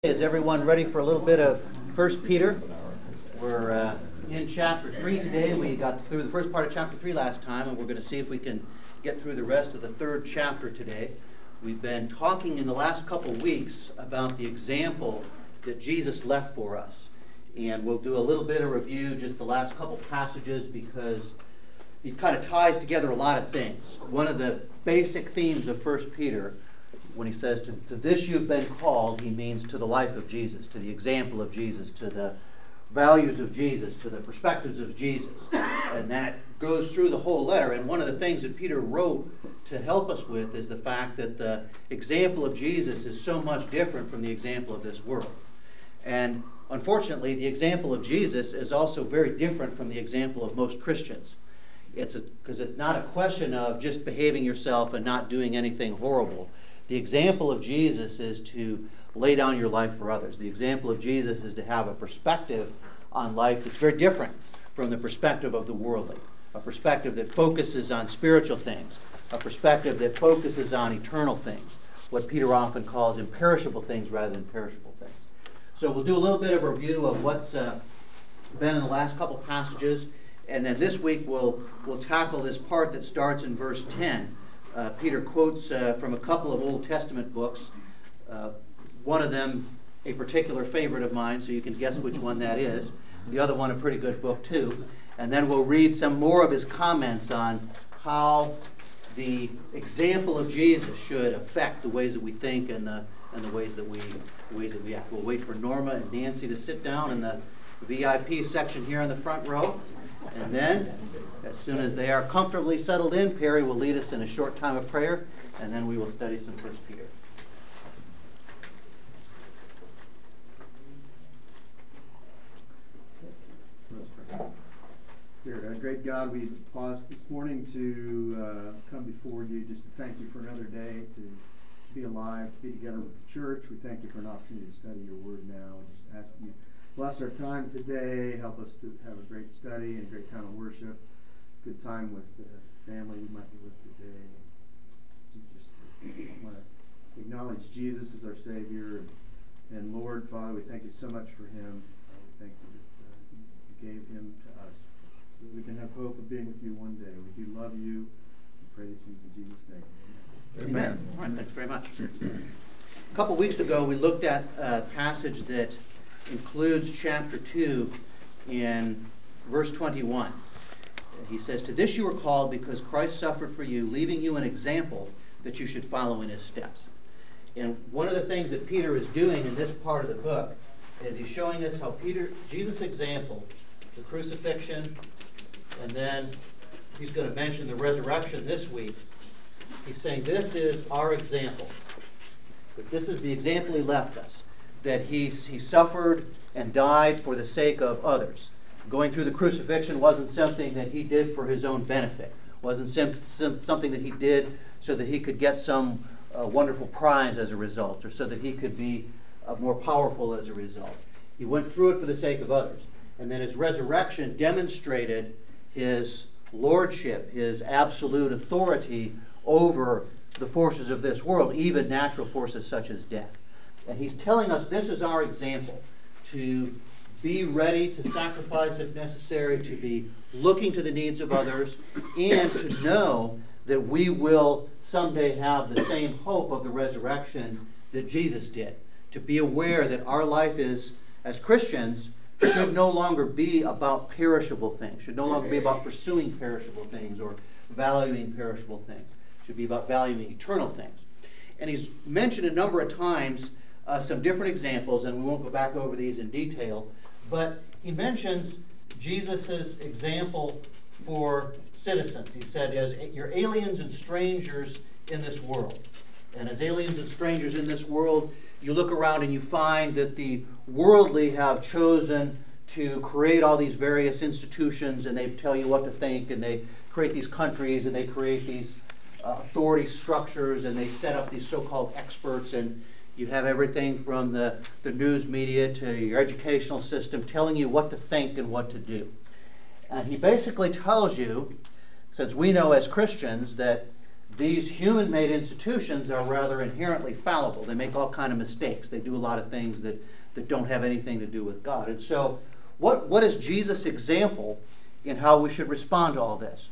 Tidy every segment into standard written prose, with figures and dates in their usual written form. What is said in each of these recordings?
Is everyone ready for a little bit of 1 Peter? We're in chapter 3 today. We got through the first part of chapter 3 last time, and we're going to see if we can get through the rest of the third chapter today. We've been talking in the last couple weeks about the example that Jesus left for us. And we'll do a little bit of review, just the last couple passages, because it kind of ties together a lot of things. One of the basic themes of 1 Peter, when he says, to this you've been called, he means to the life of Jesus, to the example of Jesus, to the values of Jesus, to the perspectives of Jesus. And that goes through the whole letter. And one of the things that Peter wrote to help us with is the fact that the example of Jesus is so much different from the example of this world. And unfortunately, the example of Jesus is also very different from the example of most Christians. Because it's not a question of just behaving yourself and not doing anything horrible. The example of Jesus is to lay down your life for others. The example of Jesus is to have a perspective on life that's very different from the perspective of the worldly. A perspective that focuses on spiritual things. A perspective that focuses on eternal things. What Peter often calls imperishable things rather than perishable things. So we'll do a little bit of a review of what's been in the last couple passages. And then this week we'll tackle this part that starts in verse 10. Peter quotes from a couple of Old Testament books. One of them a particular favorite of mine, so you can guess which one that is. The other one a pretty good book too. And then we'll read some more of his comments on how the example of Jesus should affect the ways that we think and the ways that we act. We'll wait for Norma and Nancy to sit down in the VIP section here in the front row. And then, as soon as they are comfortably settled in, Perry will lead us in a short time of prayer, and then we will study some 1 Peter. Dear great God, we pause this morning to come before you just to thank you for another day, to be alive, to be together with the church. We thank you for an opportunity to study your word now. Just ask you bless our time today. Help us to have a great study and a great time of worship. Good time with the family we might be with today. We just want to acknowledge Jesus as our Savior. And Lord, Father, we thank you so much for him. We thank you that you gave him to us so that we can have hope of being with you one day. We do love you. We pray these things in Jesus' name. Amen. All right, thanks very much. A couple weeks ago, we looked at a passage that includes chapter 2 in verse 21. He says, to this you were called because Christ suffered for you, leaving you an example that you should follow in his steps. And one of the things that Peter is doing in this part of the book is he's showing us how Jesus' example, the crucifixion, and then he's going to mention the resurrection this week. He's saying this is our example. That this is the example he left us. That he suffered and died for the sake of others. Going through the crucifixion wasn't something that he did for his own benefit. Wasn't something that he did so that he could get some wonderful prize as a result, or so that he could be more powerful as a result. He went through it for the sake of others. And then his resurrection demonstrated his lordship, his absolute authority over the forces of this world, even natural forces such as death. And he's telling us this is our example, to be ready to sacrifice if necessary, to be looking to the needs of others, and to know that we will someday have the same hope of the resurrection that Jesus did. To be aware that our life is, as Christians, should no longer be about perishable things, should no longer be about pursuing perishable things or valuing perishable things. It should be about valuing eternal things. And he's mentioned a number of times some different examples, and we won't go back over these in detail, but he mentions Jesus' example for citizens. He said, as you're aliens and strangers in this world. And as aliens and strangers in this world, you look around and you find that the worldly have chosen to create all these various institutions, and they tell you what to think, and they create these countries, and they create these authority structures, and they set up these so-called experts, and you have everything from the news media to your educational system telling you what to think and what to do. And he basically tells you, since we know as Christians that These human-made institutions are rather inherently fallible. They make all kind of mistakes. They do a lot of things that don't have anything to do with God. And so, what is Jesus' example in how we should respond to all this?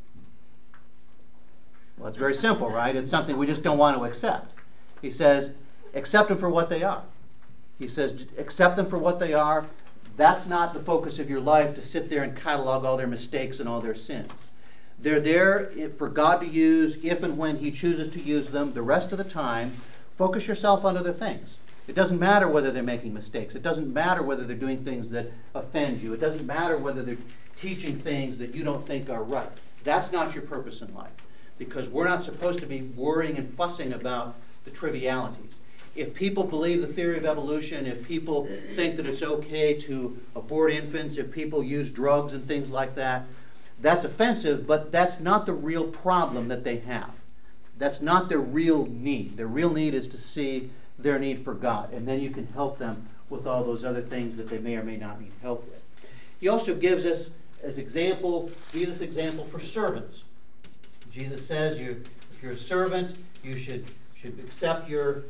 Well, it's very simple, right? It's something we just don't want to accept. He says, accept them for what they are. He says, accept them for what they are. That's not the focus of your life, to sit there and catalog all their mistakes and all their sins. They're there for God to use if and when He chooses to use them. The rest of the time, focus yourself on other things. It doesn't matter whether they're making mistakes. It doesn't matter whether they're doing things that offend you. It doesn't matter whether they're teaching things that you don't think are right. That's not your purpose in life, because we're not supposed to be worrying and fussing about the trivialities. If people believe the theory of evolution, if people think that it's okay to abort infants, if people use drugs and things like that, that's offensive, but that's not the real problem that they have. That's not their real need. Their real need is to see their need for God, and then you can help them with all those other things that they may or may not need help with. He also gives us as example, Jesus' example for servants. Jesus says if you're a servant, you should accept your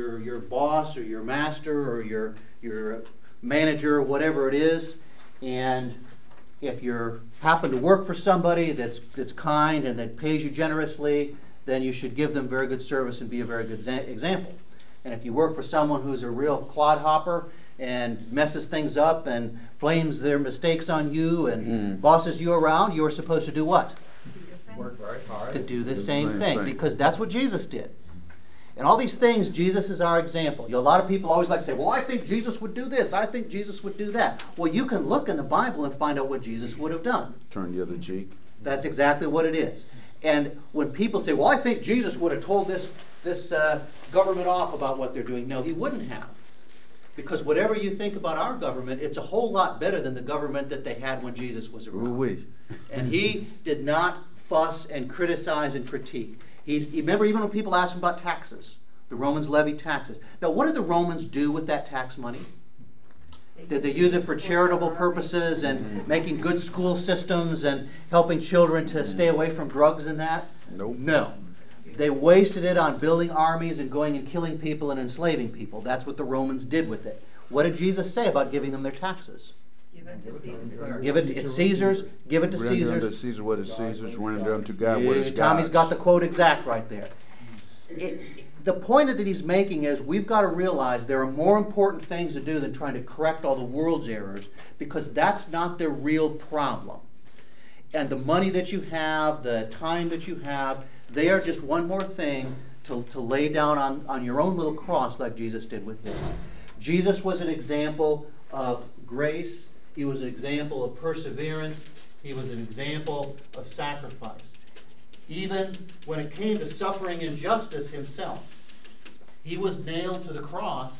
boss or your master or your manager, whatever it is, and if you happen to work for somebody that's kind and that pays you generously, then you should give them very good service and be a very good example. And if you work for someone who's a real clodhopper and messes things up and blames their mistakes on you and bosses you around, you are supposed to do what? Work very hard. To do the same thing, because that's what Jesus did. And all these things, Jesus is our example. A lot of people always like to say, well, I think Jesus would do this. I think Jesus would do that. Well, you can look in the Bible and find out what Jesus would have done. Turn the other cheek. That's exactly what it is. And when people say, well, I think Jesus would have told this government off about what they're doing. No, He wouldn't have. Because whatever you think about our government, it's a whole lot better than the government that they had when Jesus was around. Ooh-wee. And He did not fuss and criticize and critique. Remember, even when people asked Him about taxes, the Romans levied taxes. Now, what did the Romans do with that tax money? Did they use it for charitable purposes and making good school systems and helping children to stay away from drugs and that? Nope. No. They wasted it on building armies and going and killing people and enslaving people. That's what the Romans did with it. What did Jesus say about giving them their taxes? Give it to Caesar's. Give it to Render Caesar's. unto Caesar what is Caesar's, render unto God what is God's. Tommy's got the quote exact right there. The point that he's making is we've got to realize there are more important things to do than trying to correct all the world's errors, because that's not the real problem. And the money that you have, the time that you have, they are just one more thing to lay down on your own little cross like Jesus did with his. Jesus was an example of grace. He was an example of perseverance. He was an example of sacrifice. Even when it came to suffering injustice Himself, He was nailed to the cross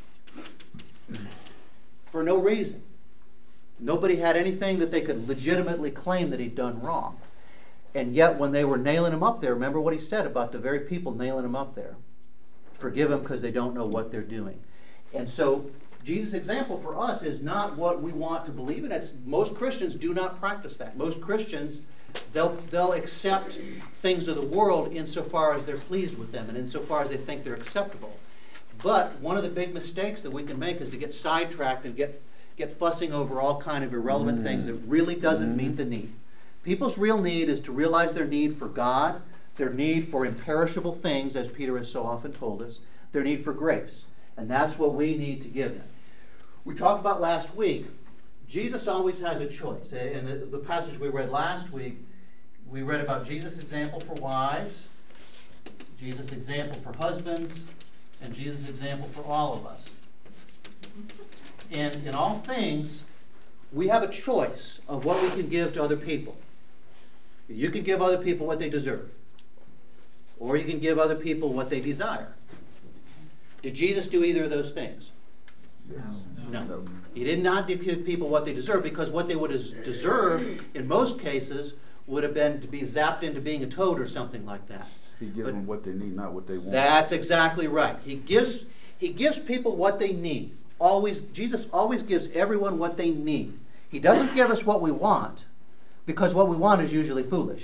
for no reason. Nobody had anything that they could legitimately claim that He'd done wrong. And yet when they were nailing Him up there, remember what He said about the very people nailing Him up there. Forgive them because they don't know what they're doing. And so Jesus' example for us is not what we want to believe in. Most Christians do not practice that. Most Christians, they'll accept things of the world insofar as they're pleased with them and insofar as they think they're acceptable. But one of the big mistakes that we can make is to get sidetracked and get fussing over all kind of irrelevant things that really doesn't meet the need. People's real need is to realize their need for God, their need for imperishable things, as Peter has so often told us, their need for grace. And that's what we need to give them. We talked about last week, Jesus always has a choice. In the passage we read last week, we read about Jesus' example for wives, Jesus' example for husbands, and Jesus' example for all of us. And in all things, we have a choice of what we can give to other people. You can give other people what they deserve, or you can give other people what they desire. Did Jesus do either of those things? No. He did not give people what they deserve, because what they would have deserved in most cases would have been to be zapped into being a toad or something like that. He gives them what they need, not what they want. That's exactly right. He gives people what they need. Jesus always gives everyone what they need. He doesn't give us what we want, because what we want is usually foolish.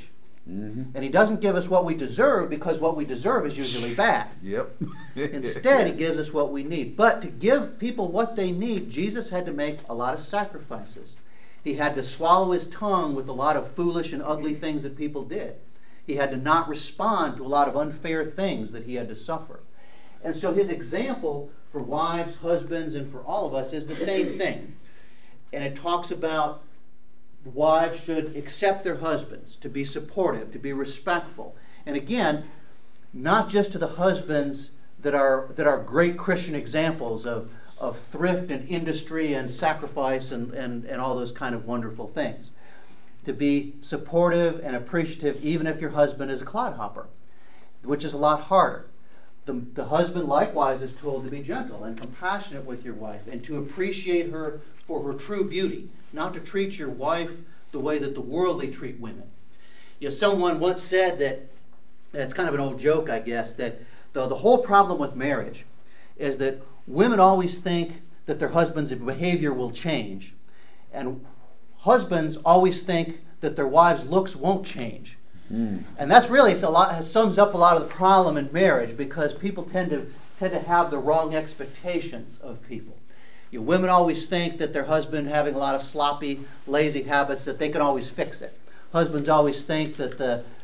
And he doesn't give us what we deserve, because what we deserve is usually bad. Yep. Instead, he gives us what we need. But to give people what they need, Jesus had to make a lot of sacrifices. He had to swallow his tongue with a lot of foolish and ugly things that people did. He had to not respond to a lot of unfair things that he had to suffer. And so his example for wives, husbands, and for all of us is the same thing. And it talks about wives should accept their husbands, to be supportive, to be respectful. And again, not just to the husbands that are great Christian examples of thrift and industry and sacrifice and all those kind of wonderful things. To be supportive and appreciative even if your husband is a clodhopper, which is a lot harder. The husband likewise is told to be gentle and compassionate with your wife and to appreciate her for her true beauty, not to treat your wife the way that the worldly treat women. You know, someone once said that, it's kind of an old joke, I guess, that the whole problem with marriage is that women always think that their husband's behavior will change, and husbands always think that their wives' looks won't change. And that's really sums up a lot of the problem in marriage, because people tend to have the wrong expectations of people. You know, women always think that their husband having a lot of sloppy, lazy habits, that they can always fix it. Husbands always think that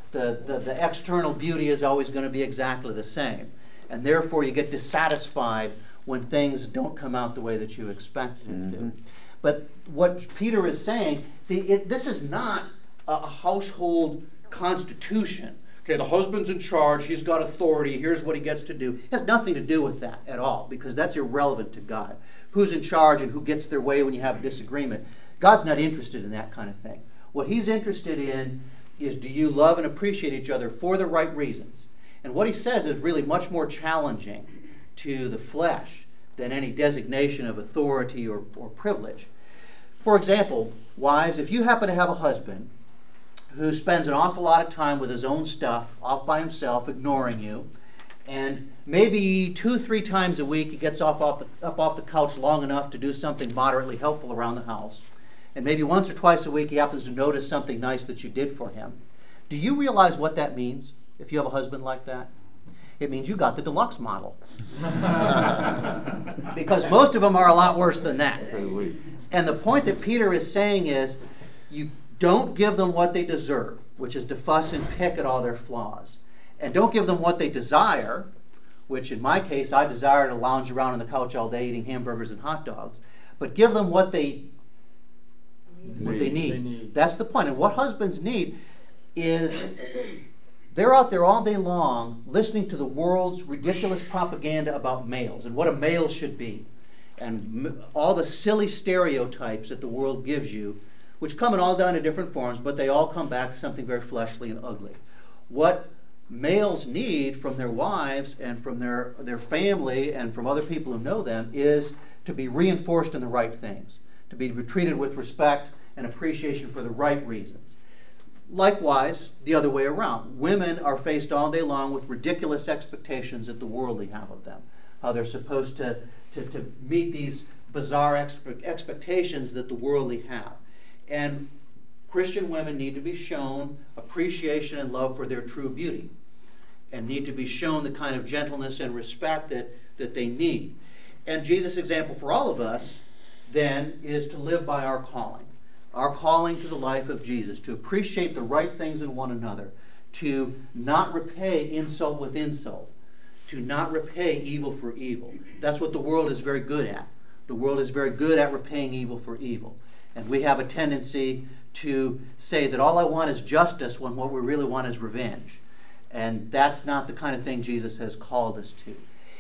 the external beauty is always going to be exactly the same, and therefore you get dissatisfied when things don't come out the way that you expected it to. But what Peter is saying, see, this is not a household constitution. Okay, the husband's in charge, he's got authority, here's what he gets to do. It has nothing to do with that at all, because that's irrelevant to God. Who's in charge and who gets their way when you have a disagreement. God's not interested in that kind of thing. What he's interested in is, do you love and appreciate each other for the right reasons? And what he says is really much more challenging to the flesh than any designation of authority or privilege. For example, wives, if you happen to have a husband who spends an awful lot of time with his own stuff, off by himself, ignoring you, and maybe 2-3 times a week he gets up off the couch long enough to do something moderately helpful around the house, and maybe once or twice a week he happens to notice something nice that you did for him, do you realize what that means if you have a husband like that? It means you got the deluxe model. Because most of them are a lot worse than that. And the point that Peter is saying is, you don't give them what they deserve, which is to fuss and pick at all their flaws. And don't give them what they desire, which in my case, I desire to lounge around on the couch all day eating hamburgers and hot dogs. But give them what they need. That's the point. And what husbands need is, they're out there all day long listening to the world's ridiculous propaganda about males and what a male should be. And all the silly stereotypes that the world gives you, which come in all down to different forms, but they all come back to something very fleshly and ugly. What males need from their wives and from their family and from other people who know them is to be reinforced in the right things, to be treated with respect and appreciation for the right reasons. Likewise, the other way around. Women are faced all day long with ridiculous expectations that the worldly have of them. How they're supposed to meet these bizarre expectations that the worldly have. And Christian women need to be shown appreciation and love for their true beauty, and need to be shown the kind of gentleness and respect that they need. And Jesus' example for all of us, then, is to live by our calling. Our calling to the life of Jesus, to appreciate the right things in one another, to not repay insult with insult, to not repay evil for evil. That's what the world is very good at. The world is very good at repaying evil for evil. And we have a tendency to say that all I want is justice when what we really want is revenge. And that's not the kind of thing Jesus has called us to.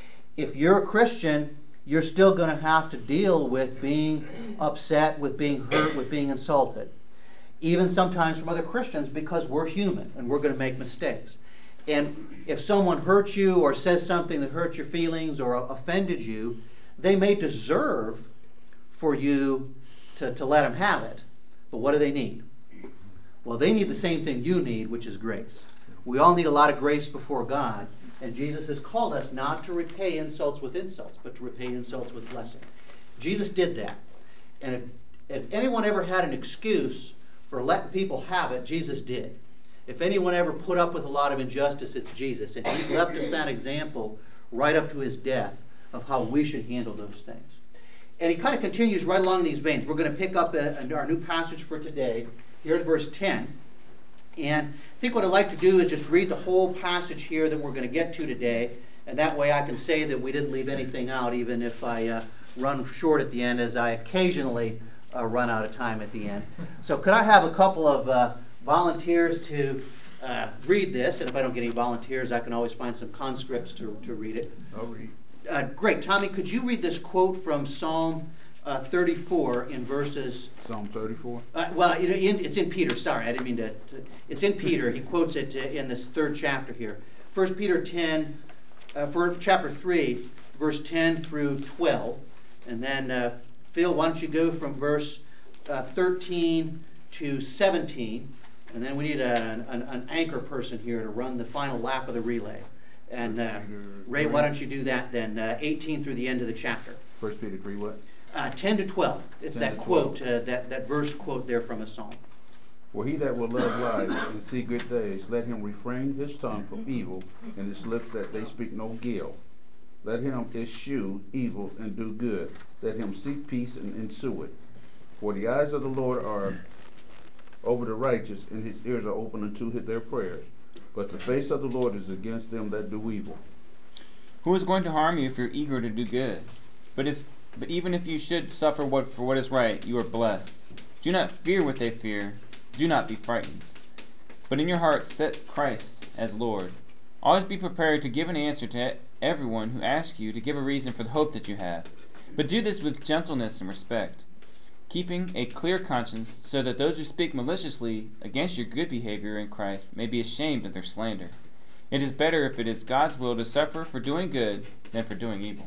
If you're a Christian, you're still going to have to deal with being upset, with being hurt, with being insulted. Even sometimes from other Christians, because we're human and we're going to make mistakes. And if someone hurts you or says something that hurts your feelings or offended you, they may deserve for you to let them have it. But what do they need? Well, they need the same thing you need, which is grace. We all need a lot of grace before God, and Jesus has called us not to repay insults with insults, but to repay insults with blessing. Jesus did that. And if anyone ever had an excuse for letting people have it, Jesus did. If anyone ever put up with a lot of injustice, it's Jesus. And he left us that example right up to his death of how we should handle those things. And he kind of continues right along these veins. We're going to pick up our new passage for today, here in verse 10. And I think what I'd like to do is just read the whole passage here that we're going to get to today. And that way I can say that we didn't leave anything out, even if I run short at the end, as I occasionally run out of time at the end. So could I have a couple of volunteers to read this? And if I don't get any volunteers, I can always find some conscripts to read it. I'll read. Great. Tommy, could you read this quote from Psalm 34 in verses... Psalm 34? It's in Peter. Sorry, I didn't mean to... It's in Peter. He quotes it in this 3rd chapter here. 1 Peter 10, for chapter 3, verse 10 through 12. And then, Phil, why don't you go from verse 13 to 17. And then we need an anchor person here to run the final lap of the relay. And Ray, why don't you do that then, 18 through the end of the chapter. 1 Peter 3 what? 10 to 12. It's 10 that to quote, that verse quote there from a psalm. For he that will love life and see good days, let him refrain his tongue from evil, and his lips that they speak no guile. Let him eschew evil and do good. Let him seek peace and ensue it. For the eyes of the Lord are over the righteous, and his ears are open unto their prayers. But the face of the Lord is against them that do evil. Who is going to harm you if you're eager to do good? But even if you should suffer for what is right, you are blessed. Do not fear what they fear. Do not be frightened. But in your heart set Christ as Lord. Always be prepared to give an answer to everyone who asks you to give a reason for the hope that you have. But do this with gentleness and respect, keeping a clear conscience, so that those who speak maliciously against your good behavior in Christ may be ashamed of their slander. It is better, if it is God's will, to suffer for doing good than for doing evil.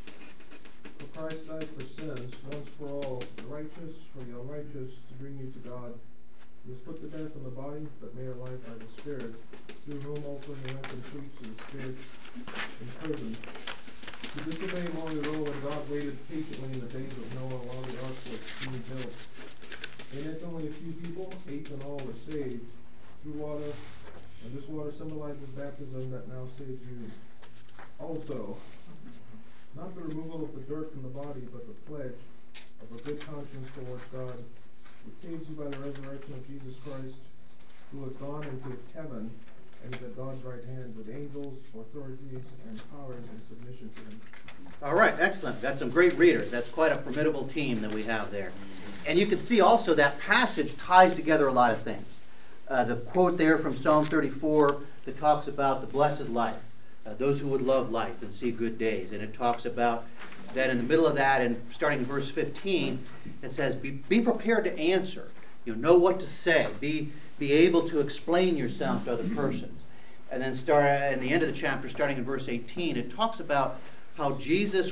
For Christ died for sins, once for all, the righteous for the unrighteous, to bring you to God. He was put to death in the body, but made alive by the Spirit, through whom also he went and preached to the spirits in prison, to disobey long ago when God waited patiently in the days of Noah while the ark was being built. In it only a few people, 8 in all, were saved through water, and this water symbolizes baptism that now saves you. Also, not the removal of the dirt from the body, but the pledge of a good conscience towards God. It saves you by the resurrection of Jesus Christ, who has gone into heaven and is at God's right hand, with angels, authorities, and powers in submission to him. All right, excellent. Got some great readers. That's quite a formidable team that we have there. And you can see also that passage ties together a lot of things. The quote there from Psalm 34 that talks about the blessed life, those who would love life and see good days. And it talks about that in the middle of that, and starting in verse 15, it says, be prepared to answer. Know what to say. Be able to explain yourself to other persons. And then start in the end of the chapter, starting in verse 18, it talks about how Jesus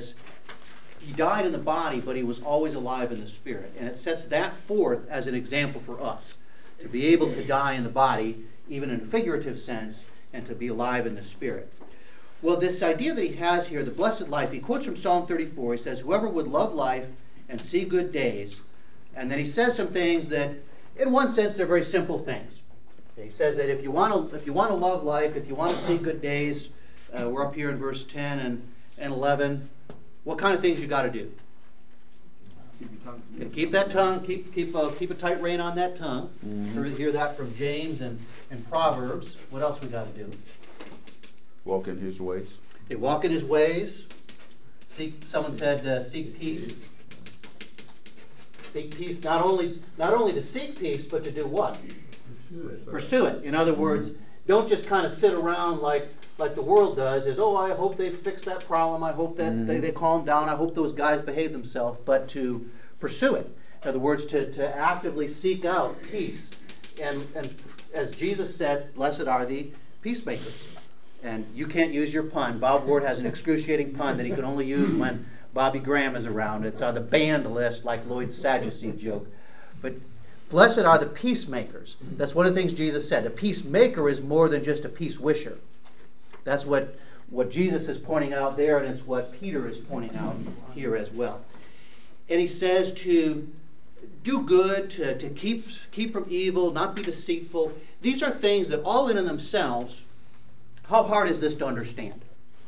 he died in the body, but he was always alive in the spirit. And it sets that forth as an example for us, to be able to die in the body, even in a figurative sense, and to be alive in the spirit. Well, this idea that he has here, the blessed life, he quotes from Psalm 34. He says, whoever would love life and see good days. And then he says some things that, in one sense, they're very simple things. He says that if you want to love life, if you want to see good days, we're up here in verse 10 and 11, what kind of things you got to do? Keep that tongue, keep a tight rein on that tongue. Mm-hmm. Hear that from James and Proverbs. What else we got to do? Walk in his ways. Okay, walk in his ways. Someone said, seek peace. Seek peace, not only to seek peace, but to do what? Pursue it. In other words, don't just kind of sit around like the world does, is, I hope they fix that problem, I hope that they calm down, I hope those guys behave themselves, but to pursue it. In other words, to actively seek out peace. And as Jesus said, blessed are the peacemakers. And you can't use your pun. Bob Ward has an excruciating pun that he can only use when Bobby Graham is around. It's on the banned list, like Lloyd's Sadducee joke. But blessed are the peacemakers. That's one of the things Jesus said. A peacemaker is more than just a peace wisher. That's what Jesus is pointing out there, and it's what Peter is pointing out here as well. And he says to do good, to keep from evil, not be deceitful. These are things that all in themselves, how hard is this to understand?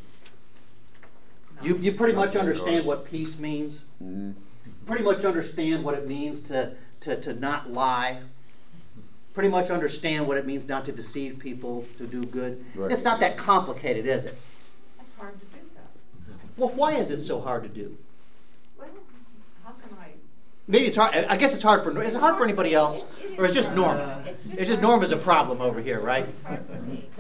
You pretty much understand what peace means. Mhm. Pretty much understand what it means to not lie. Pretty much understand what it means not to deceive people, to do good. Right. It's not that complicated, is it? It's hard to do that. Well, why is it so hard to do? Well, how can I? Maybe it's hard. I guess it's hard for. Is it hard for anybody else, or is it just Norm? It's just Norm is a problem over here, right? It's hard for me.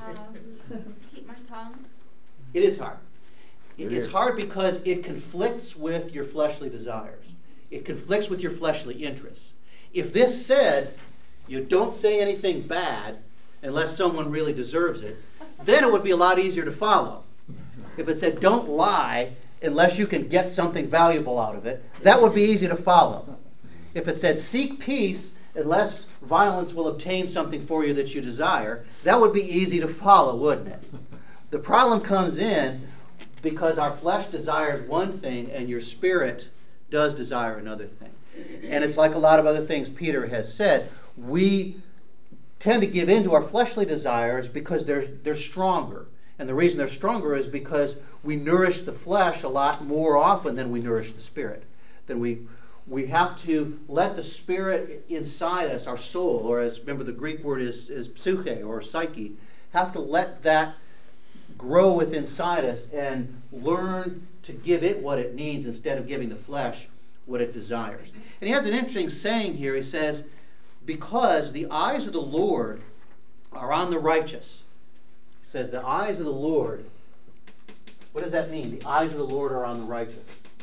Keep my tongue. It is hard. It It's is. hard because it conflicts with your fleshly desires. It conflicts with your fleshly interests. If this said, you don't say anything bad unless someone really deserves it, then it would be a lot easier to follow. If it said, don't lie unless you can get something valuable out of it, that would be easy to follow. If it said, seek peace unless violence will obtain something for you that you desire, that would be easy to follow, wouldn't it? The problem comes in because our flesh desires one thing and your spirit does desire another thing. And it's like a lot of other things Peter has said. We tend to give in to our fleshly desires because they're stronger. And the reason they're stronger is because we nourish the flesh a lot more often than we nourish the spirit. Then we have to let the spirit inside us, our soul, or as remember the Greek word is psyche or psyche, have to let that grow within inside us and learn to give it what it needs instead of giving the flesh what it desires. And he has an interesting saying here. He says, because the eyes of the Lord are on the righteous. He says, the eyes of the Lord. What does that mean? The eyes of the Lord are on the righteous.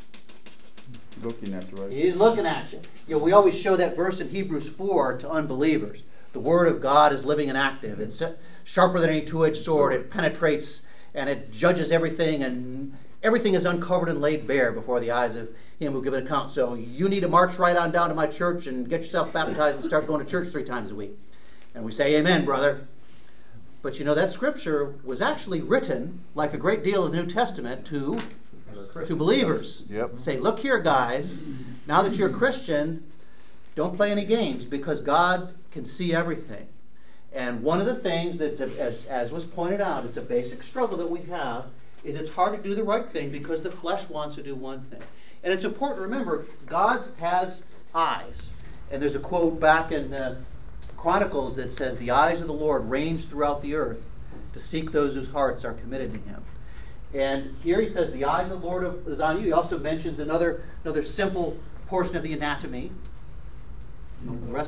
Looking at you, right? He's looking at you. You know, we always show that verse in Hebrews 4 to unbelievers. The Word of God is living and active. It's sharper than any two-edged sword. It penetrates and it judges everything, and everything is uncovered and laid bare before the eyes of Him who give an account. So you need to march right on down to my church and get yourself baptized and start going to church 3 times a week. And we say, amen, brother. But you know, that scripture was actually written, like a great deal of the New Testament, to believers. Yep. Say, look here, guys, now that you're a Christian, don't play any games because God can see everything. And one of the things that's, as was pointed out, it's a basic struggle that we have, is it's hard to do the right thing because the flesh wants to do one thing. And it's important to remember, God has eyes. And there's a quote back in Chronicles that says, the eyes of the Lord range throughout the earth to seek those whose hearts are committed to Him. And here he says, the eyes of the Lord is on you. He also mentions another simple portion of the anatomy. The rest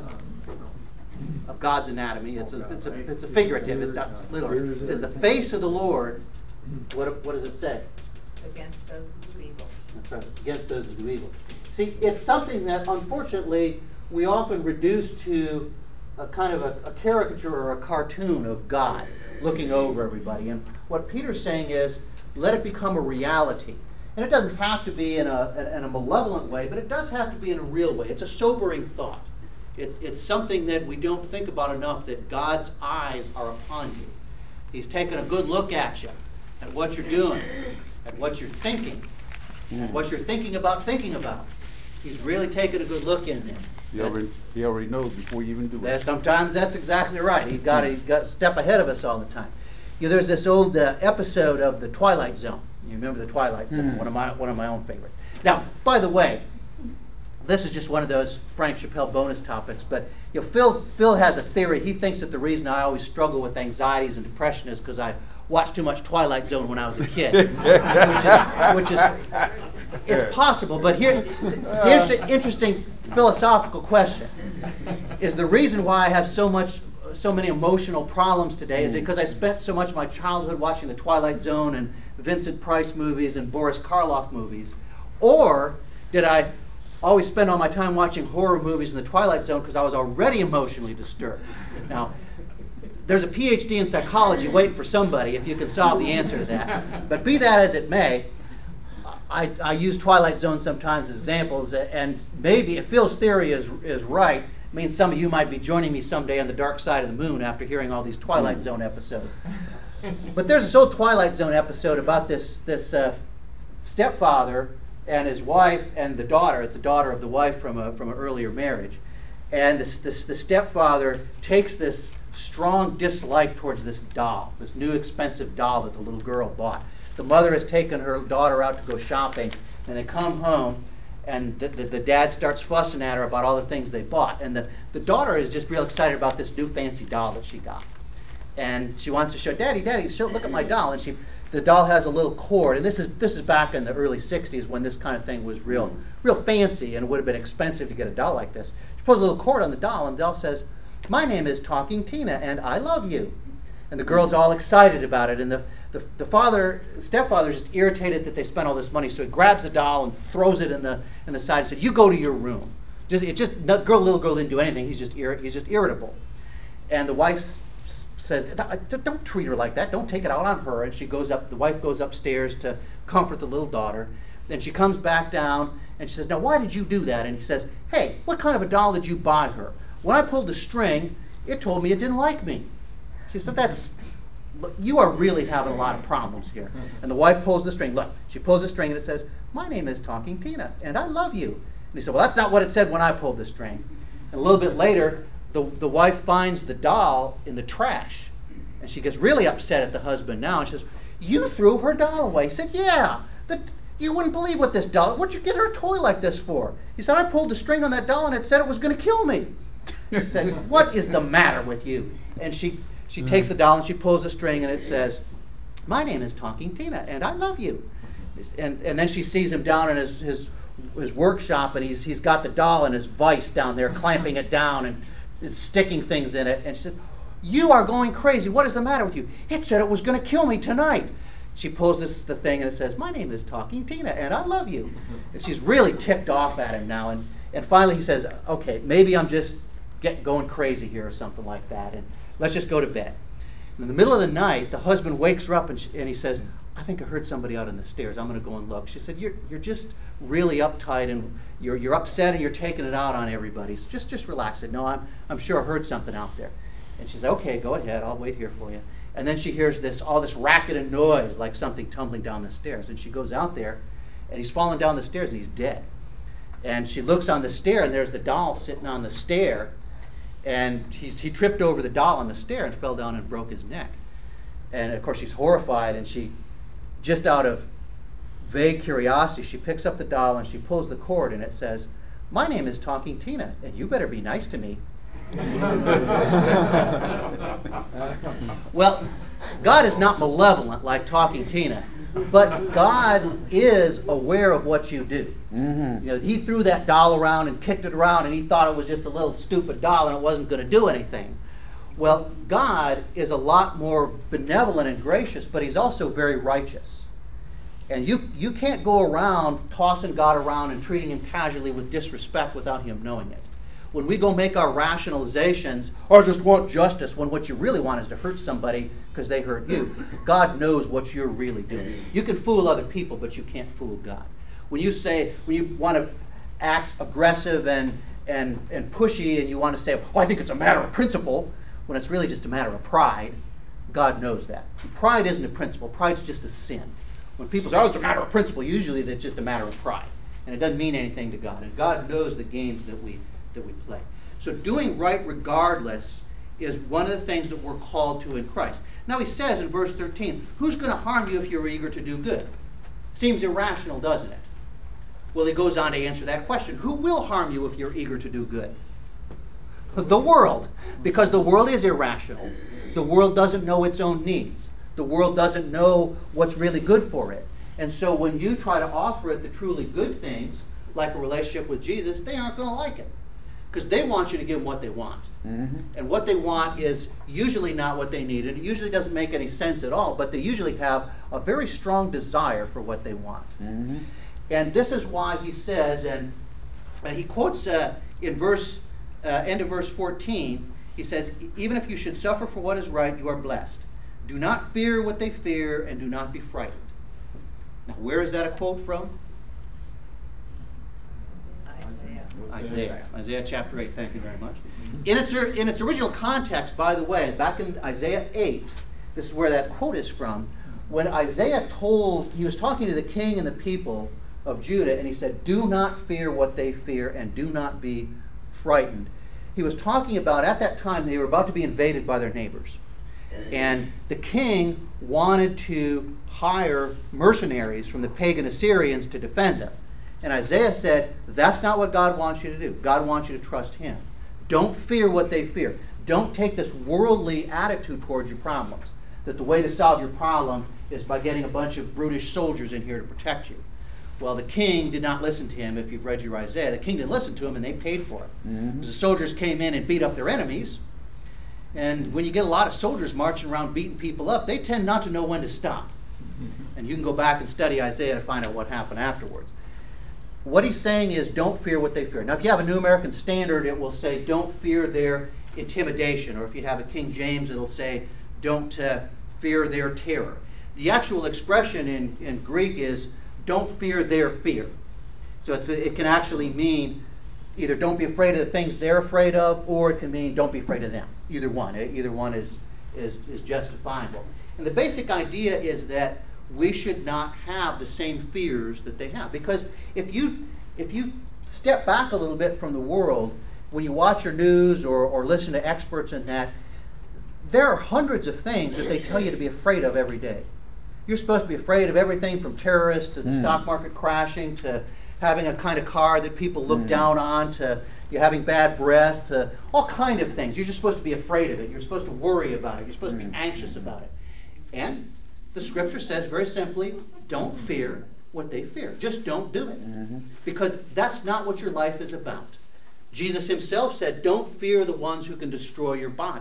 of God's anatomy. It's a figurative. It's not literal. It says the face of the Lord. What does it say? Against those who do evil. That's right. It's against those who do evil. See, it's something that unfortunately we often reduce to a kind of a caricature or a cartoon of God looking over everybody. And what Peter's saying is, let it become a reality. And it doesn't have to be in a malevolent way, but it does have to be in a real way. It's a sobering thought. It's something that we don't think about enough, that God's eyes are upon you. He's taking a good look at you, at what you're doing, at what you're thinking, at what you're thinking about. He's really taking a good look in there. He already knows before you even do it. Sometimes that's exactly right. He's got a step ahead of us all the time. You know, there's this old episode of The Twilight Zone. You remember The Twilight Zone? One of my own favorites. Now, by the way, this is just one of those Frank Chappelle bonus topics, but you know, Phil has a theory. He thinks that the reason I always struggle with anxieties and depression is because I watched too much Twilight Zone when I was a kid, which is it's possible. But here, it's an interesting philosophical question: is the reason why I have so many emotional problems today is it because I spent so much of my childhood watching the Twilight Zone and Vincent Price movies and Boris Karloff movies, or did I always spend all my time watching horror movies in the Twilight Zone because I was already emotionally disturbed? Now, there's a PhD in psychology waiting for somebody if you can solve the answer to that. But be that as it may, I use Twilight Zone sometimes as examples, and maybe if Phil's theory is right, it means some of you might be joining me someday on the dark side of the moon after hearing all these Twilight Zone episodes. But there's this old Twilight Zone episode about this stepfather and his wife and the daughter, it's a daughter of the wife from an earlier marriage, and the stepfather takes this strong dislike towards this doll, this new expensive doll that the little girl bought. The mother has taken her daughter out to go shopping, and they come home, and the dad starts fussing at her about all the things they bought. And the daughter is just real excited about this new fancy doll that she got. And she wants to show, Daddy, look at my doll. And the doll has a little cord, and this is back in the early 60s when this kind of thing was real fancy, and it would have been expensive to get a doll like this. She pulls a little cord on the doll, and the doll says, "My name is Talking Tina, and I love you." And the girl's all excited about it, and the stepfather is just irritated that they spent all this money, so he grabs the doll and throws it in the side and said, "You go to your room." The little girl didn't do anything. He's just irritable. And the wife says, "Don't treat her like that. Don't take it out on her." And the wife goes upstairs to comfort the little daughter. Then she comes back down and she says, "Now why did you do that?" And he says, "Hey, what kind of a doll did you buy her? When I pulled the string, it told me it didn't like me." She said, "You are really having a lot of problems here." And the wife pulls the string. Look, she pulls the string and it says, "My name is Talking Tina, and I love you." And he said, "Well, that's not what it said when I pulled the string." And a little bit later, the wife finds the doll in the trash. And she gets really upset at the husband now. And she says, "You threw her doll away." He said, "Yeah, you wouldn't believe what this doll, what'd you get her a toy like this for?" He said, "I pulled the string on that doll and it said it was going to kill me." She said, "What is the matter with you?" And she takes the doll and she pulls the string and it says, "My name is Talking Tina, and I love you." And then she sees him down in his workshop, and he's got the doll in his vise down there, clamping it down and sticking things in it. And she said, "You are going crazy. What is the matter with you?" "It said it was going to kill me tonight." She pulls the thing and it says, "My name is Talking Tina, and I love you." And she's really ticked off at him now. And finally he says, "Okay, maybe I'm just going crazy here," or something like that. And let's just go to bed. In the middle of the night, the husband wakes her up and he says, "I think I heard somebody out on the stairs. I'm going to go and look." She said, You're just really uptight, and you're upset, and you're taking it out on everybody. So just relax." I said, "No, I'm sure I heard something out there." And she said, "Okay, go ahead. I'll wait here for you." And then she hears all this racket and noise, like something tumbling down the stairs. And she goes out there, and he's falling down the stairs, and he's dead. And she looks on the stair, and there's the doll sitting on the stair. And he tripped over the doll on the stair and fell down and broke his neck. And of course she's horrified, and she, just out of vague curiosity, she picks up the doll and she pulls the cord, and it says, "My name is Talking Tina, and you better be nice to me." Well, God is not malevolent like Talking Tina, but God is aware of what you do. Mm-hmm. He threw that doll around and kicked it around, and he thought it was just a little stupid doll and it wasn't going to do anything. Well, God is a lot more benevolent and gracious, but he's also very righteous. And you can't go around tossing God around and treating him casually with disrespect without him knowing it. When we go make our rationalizations, "I just want justice," when what you really want is to hurt somebody because they hurt you, God knows what you're really doing. You can fool other people, but you can't fool God. When you want to act aggressive and pushy, and you want to say, "Oh, I think it's a matter of principle," when it's really just a matter of pride, God knows that. See, pride isn't a principle. Pride's just a sin. When people say, "Oh, it's a matter of principle," usually that's just a matter of pride. And it doesn't mean anything to God. And God knows the games that we play. So doing right regardless is one of the things that we're called to in Christ. Now he says in verse 13, "Who's going to harm you if you're eager to do good?" Seems irrational, doesn't it? Well, he goes on to answer that question. Who will harm you if you're eager to do good? The world. Because the world is irrational. The world doesn't know its own needs. The world doesn't know what's really good for it. And so when you try to offer it the truly good things, like a relationship with Jesus, they aren't going to like it. Because they want you to give them what they want. Mm-hmm. And what they want is usually not what they need. And it usually doesn't make any sense at all, but they usually have a very strong desire for what they want. Mm-hmm. And this is why he says, and he quotes in end of verse 14, he says, "Even if you should suffer for what is right, you are blessed. Do not fear what they fear, and do not be frightened." Now, where is that a quote from? Isaiah chapter 8, thank you very much. In its original context, by the way, back in Isaiah 8, this is where that quote is from, when Isaiah he was talking to the king and the people of Judah, and he said, do not fear what they fear, and do not be frightened. He was talking about, at that time, they were about to be invaded by their neighbors. And the king wanted to hire mercenaries from the pagan Assyrians to defend them. And Isaiah said, that's not what God wants you to do. God wants you to trust him. Don't fear what they fear. Don't take this worldly attitude towards your problems, that the way to solve your problem is by getting a bunch of brutish soldiers in here to protect you. Well, the king did not listen to him. If you've read your Isaiah, the king didn't listen to him, and they paid for it. Mm-hmm. The soldiers came in and beat up their enemies. And when you get a lot of soldiers marching around beating people up, they tend not to know when to stop. And you can go back and study Isaiah to find out what happened afterwards. What he's saying is, don't fear what they fear. Now, if you have a New American Standard, it will say, don't fear their intimidation. Or if you have a King James, it'll say, don't fear their terror. The actual expression in Greek is, don't fear their fear. So it can actually mean either don't be afraid of the things they're afraid of, or it can mean don't be afraid of them. Either one. Either one is justifiable. And the basic idea is that we should not have the same fears that they have. Because if you step back a little bit from the world, when you watch your news or listen to experts in that, there are hundreds of things that they tell you to be afraid of every day. You're supposed to be afraid of everything from terrorists to the stock market crashing to having a kind of car that people look down on, to you having bad breath, to all kind of things. You're just supposed to be afraid of it. You're supposed to worry about it. You're supposed to be anxious about it. And the scripture says very simply, don't fear what they fear. Just don't do it. Because that's not what your life is about. Jesus himself said, don't fear the ones who can destroy your body.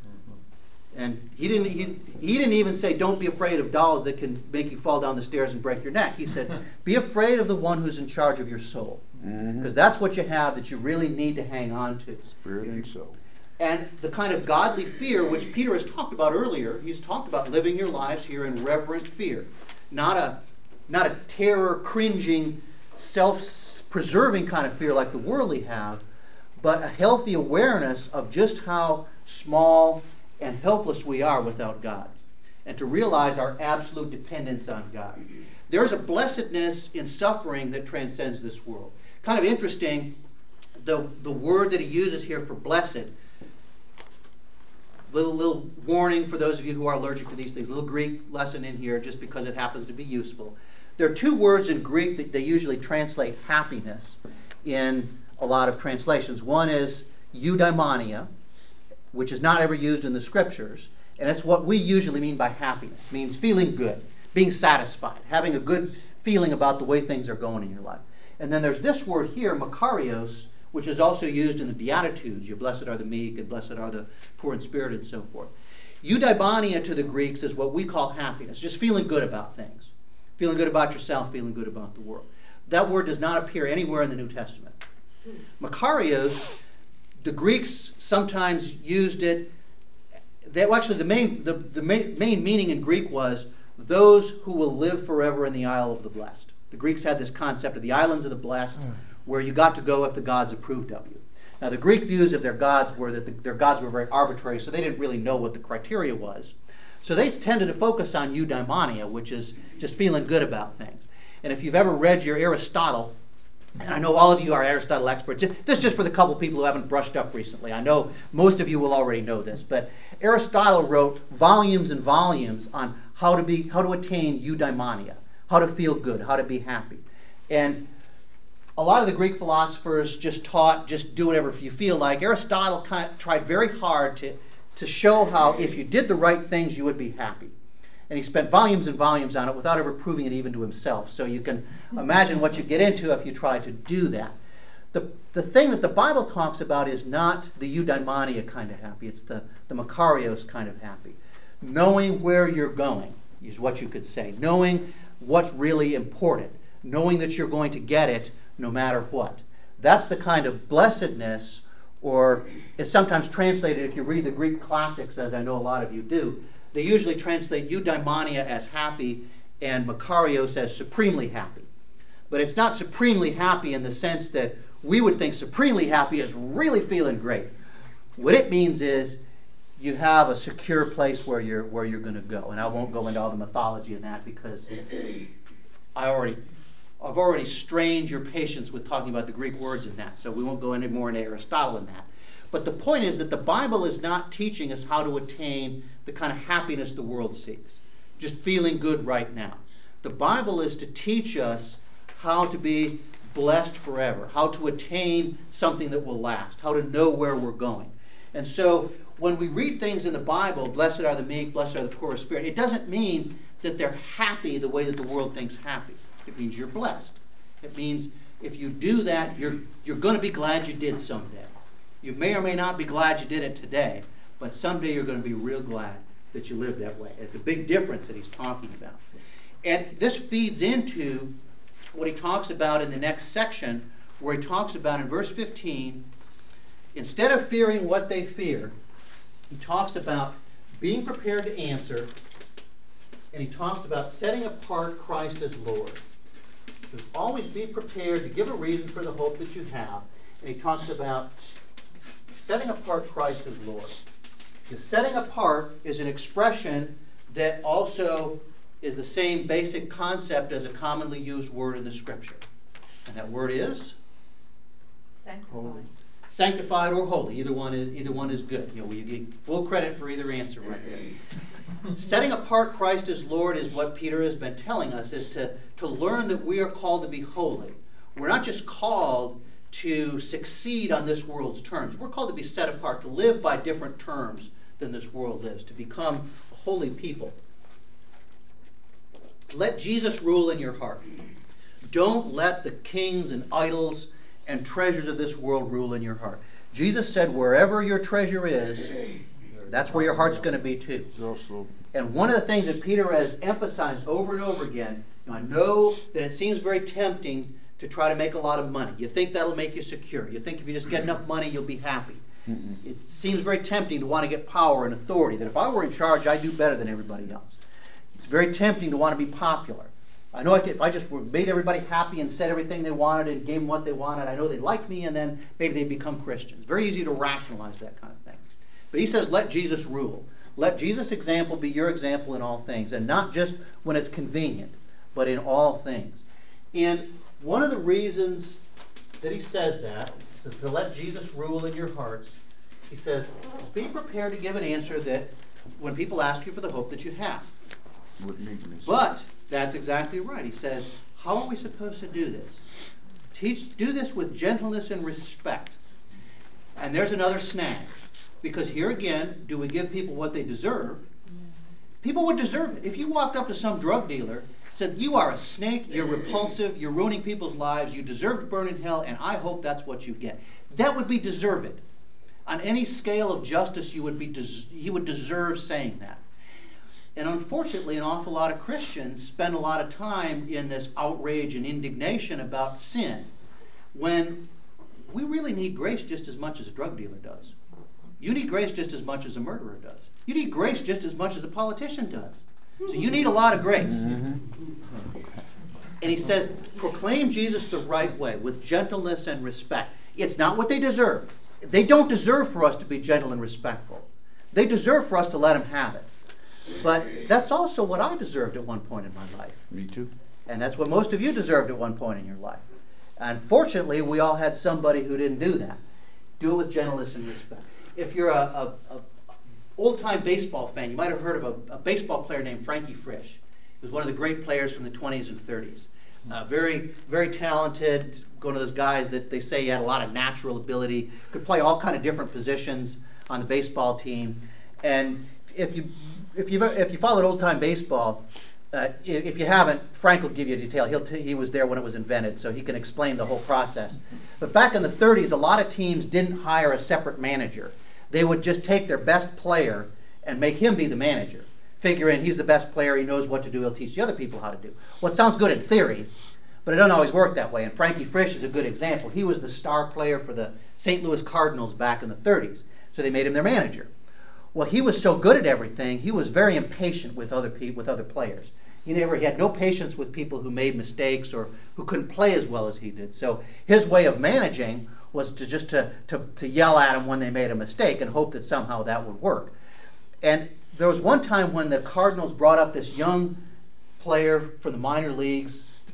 And he didn't even say, don't be afraid of dolls that can make you fall down the stairs and break your neck. He said, be afraid of the one who's in charge of your soul. Because that's what you have that you really need to hang on to. Spirit and soul. And the kind of godly fear, which Peter has talked about earlier, he's talked about living your lives here in reverent fear. Not a terror, cringing, self-preserving kind of fear like the worldly have, but a healthy awareness of just how small and helpless we are without God, and to realize our absolute dependence on God. There's a blessedness in suffering that transcends this world. Kind of interesting, the word that he uses here for blessed, little warning for those of you who are allergic to these things, a little Greek lesson in here just because it happens to be useful. There are two words in Greek that they usually translate happiness in a lot of translations. One is eudaimonia, which is not ever used in the scriptures, and it's what we usually mean by happiness. It means feeling good, being satisfied, having a good feeling about the way things are going in your life. And then there's this word here, makarios, which is also used in the Beatitudes. You blessed are the meek, and blessed are the poor in spirit, and so forth. Eudaimonia to the Greeks is what we call happiness, just feeling good about things. Feeling good about yourself, feeling good about the world. That word does not appear anywhere in the New Testament. Makarios, the Greeks sometimes used it. Actually, the main meaning in Greek was those who will live forever in the Isle of the Blessed. The Greeks had this concept of the islands of the blessed, where you got to go if the gods approved of you. Now, the Greek views of their gods were that their gods were very arbitrary, so they didn't really know what the criteria was. So they tended to focus on eudaimonia, which is just feeling good about things. And if you've ever read your Aristotle, and I know all of you are Aristotle experts. This is just for the couple people who haven't brushed up recently. I know most of you will already know this, but Aristotle wrote volumes and volumes on how to attain eudaimonia, how to feel good, how to be happy. And a lot of the Greek philosophers just taught, just do whatever you feel like. Aristotle tried very hard to show how if you did the right things, you would be happy. And he spent volumes and volumes on it without ever proving it even to himself. So you can imagine what you get into if you try to do that. The thing that the Bible talks about is not the eudaimonia kind of happy. It's the makarios kind of happy. Knowing where you're going is what you could say. Knowing what's really important. Knowing that you're going to get it no matter what. That's the kind of blessedness, or it's sometimes translated, if you read the Greek classics, as I know a lot of you do, they usually translate eudaimonia as happy and makarios as supremely happy. But it's not supremely happy in the sense that we would think supremely happy is really feeling great. What it means is you have a secure place where you're going to go. And I won't go into all the mythology in that because I already I've already strained your patience with talking about the Greek words in that, so we won't go any more into Aristotle in that. But the point is that the Bible is not teaching us how to attain the kind of happiness the world seeks, just feeling good right now. The Bible is to teach us how to be blessed forever, how to attain something that will last, how to know where we're going. And so when we read things in the Bible, blessed are the meek, blessed are the poor of spirit, it doesn't mean that they're happy the way that the world thinks happy. It means you're blessed. It means if you do that, you're going to be glad you did someday. You may or may not be glad you did it today, but someday you're going to be real glad that you lived that way. It's a big difference that he's talking about. And this feeds into what he talks about in the next section, where he talks about in verse 15, instead of fearing what they fear, he talks about being prepared to answer, and he talks about setting apart Christ as Lord. So always be prepared to give a reason for the hope that you have. And he talks about setting apart Christ as Lord. The setting apart is an expression that also is the same basic concept as a commonly used word in the Scripture. And that word is? Sanctified. Sanctified or holy. Either one is good. You get full credit for either answer right there. Setting apart Christ as Lord is what Peter has been telling us, is to learn that we are called to be holy. We're not just called to succeed on this world's terms. We're called to be set apart, to live by different terms than this world lives, to become a holy people. Let Jesus rule in your heart. Don't let the kings and idols and treasures of this world rule in your heart. Jesus said, wherever your treasure is, that's where your heart's going to be too. And one of the things that Peter has emphasized over and over again, I know that it seems very tempting to try to make a lot of money. You think that'll make you secure. You think if you just get enough money, you'll be happy. It seems very tempting to want to get power and authority, that if I were in charge, I'd do better than everybody else. It's very tempting to want to be popular. I know if I just made everybody happy and said everything they wanted and gave them what they wanted, I know they'd like me, and then maybe they'd become Christians. Very easy to rationalize that kind of thing. But he says, let Jesus rule. Let Jesus' example be your example in all things, and not just when it's convenient, but in all things. And one of the reasons that he says that, he says to let Jesus rule in your hearts, he says, be prepared to give an answer that when people ask you for the hope that you have. But that's exactly right. He says, how are we supposed to do this? Do this with gentleness and respect. And there's another snag. Because here again, do we give people what they deserve? People would deserve it. If you walked up to some drug dealer, said, you are a snake, you're repulsive, you're ruining people's lives, you deserve to burn in hell, and I hope that's what you get. That would be deserved. On any scale of justice, he would deserve saying that. And unfortunately, an awful lot of Christians spend a lot of time in this outrage and indignation about sin, when we really need grace just as much as a drug dealer does. You need grace just as much as a murderer does. You need grace just as much as a politician does. So you need a lot of grace. And he says, proclaim Jesus the right way, with gentleness and respect. It's not what they deserve. They don't deserve for us to be gentle and respectful. They deserve for us to let them have it. But that's also what I deserved at one point in my life. Me too. And that's what most of you deserved at one point in your life. Unfortunately, we all had somebody who didn't do that. Do it with gentleness and respect. If you're a old-time baseball fan, you might have heard of a baseball player named Frankie Frisch. He was one of the great players from the 20s and 30s. Very, very talented, one of those guys that they say he had a lot of natural ability, could play all kind of different positions on the baseball team. And if you followed old-time baseball, if you haven't, Frank will give you a detail. He was there when it was invented, so he can explain the whole process. But back in the 30s, a lot of teams didn't hire a separate manager. They would just take their best player and make him be the manager, figuring he's the best player, he knows what to do, he'll teach the other people how to do. Well, it sounds good in theory, but it doesn't always work that way. And Frankie Frisch is a good example. He was the star player for the St. Louis Cardinals back in the 30s, so they made him their manager. Well, he was so good at everything, he was very impatient with other players. He had no patience with people who made mistakes or who couldn't play as well as he did. So his way of managing was to yell at them when they made a mistake and hope that somehow that would work. And there was one time when the Cardinals brought up this young player from the minor leagues to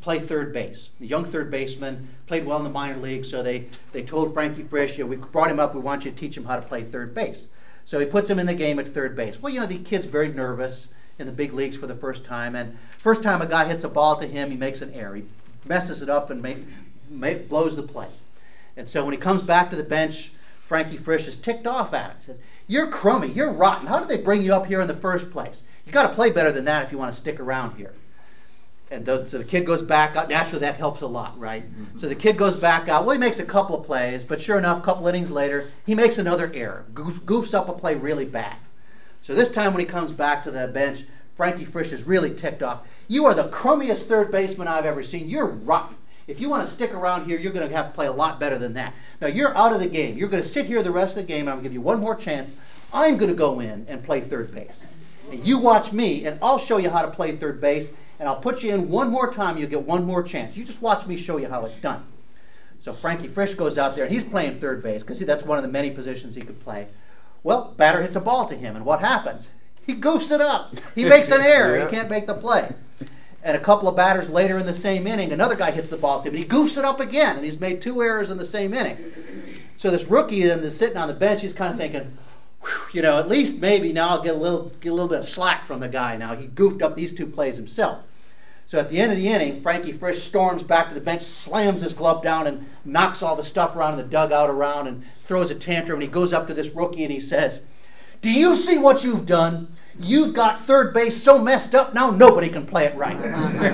play third base. The young third baseman played well in the minor league, so they told Frankie Frisch, we brought him up, we want you to teach him how to play third base. So he puts him in the game at third base. Well, the kid's very nervous in the big leagues for the first time, and first time a guy hits a ball to him, he makes an error. He messes it up and blows the play. And so when he comes back to the bench, Frankie Frisch is ticked off at him. He says, "You're crummy, you're rotten. How did they bring you up here in the first place? You got to play better than that if you want to stick around here." And so the kid goes back out. Naturally, that helps a lot, right? So the kid goes back out. Well, he makes a couple of plays, but sure enough, a couple innings later, he makes another error. Goofs up a play really bad. So this time when he comes back to the bench, Frankie Frisch is really ticked off. "You are the crummiest third baseman I've ever seen. You're rotten. If you want to stick around here, you're going to have to play a lot better than that. Now you're out of the game. You're going to sit here the rest of the game, and I'm going to give you one more chance. I'm going to go in and play third base. And you watch me, and I'll show you how to play third base, and I'll put you in one more time. You'll get one more chance. You just watch me show you how it's done." So Frankie Frisch goes out there, and he's playing third base, because that's one of the many positions he could play. Well, batter hits a ball to him, and what happens? He goofs it up. He makes an error. Yeah. He can't make the play. And a couple of batters later in the same inning, another guy hits the ball to him, and he goofs it up again, and he's made 2 errors in the same inning. So this rookie is sitting on the bench, he's kind of thinking, at least maybe now I'll get a little bit of slack from the guy now. He goofed up these 2 plays himself. So at the end of the inning, Frankie Frisch storms back to the bench, slams his glove down, and knocks all the stuff around in the dugout around, and throws a tantrum, and he goes up to this rookie and he says, "Do you see what you've done? You've got third base so messed up now nobody can play it right."